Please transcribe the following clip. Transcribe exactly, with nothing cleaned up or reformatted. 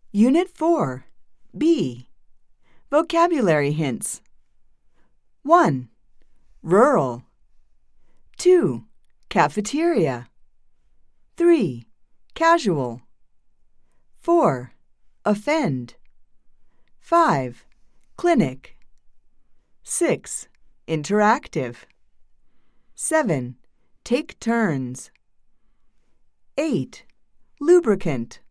Unit four, B. Vocabulary hints. one. Rural. two. Cafeteria. three. Casual. four. Offend. five. Clinic. six. Interactive. seven. Take turns. eight. Lubricant.